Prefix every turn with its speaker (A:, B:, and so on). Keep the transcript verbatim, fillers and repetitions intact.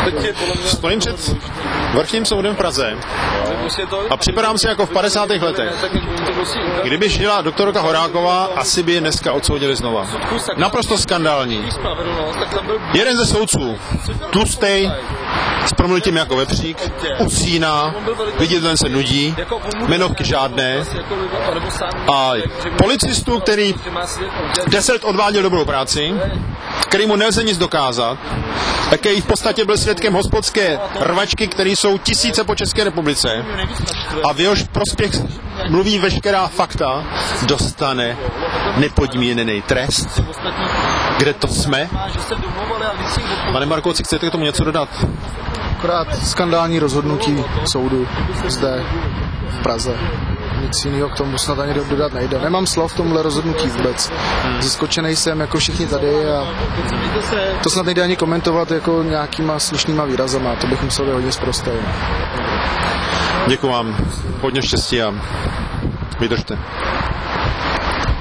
A: Stojím před Vrchním soudem v Praze a připadám si jako v padesátých letech. Kdyby žila doktorka Horáková, asi by je dneska odsoudili znova. Naprosto skandální. Jeden ze soudců, tlustej, s promlitím jako vepřík, usíná, vidět, ten se nudí, jmenovky žádné a policistu, který deset let odváděl dobrou práci, který mu nelze nic dokázat, který v podstatě byl svědkem hospodské rvačky, které jsou tisíce po České republice a v jehož prospěch mluví veškerá fakta, dostane nepodmíněný trest. Kde to jsme? Pane Markovci, chcete k tomu něco dodat?
B: Akorát skandální rozhodnutí soudu zde v Praze. Nic jiného k tomu snad ani dodat nejde. Nemám slov k tomuhle rozhodnutí vůbec. Zaskočený jsem jako všichni tady a to snad nejde ani komentovat jako nějakýma slušnýma výrazama. To bych musel být hodně sprostej.
A: Děkuji vám. Hodně štěstí a vydržte.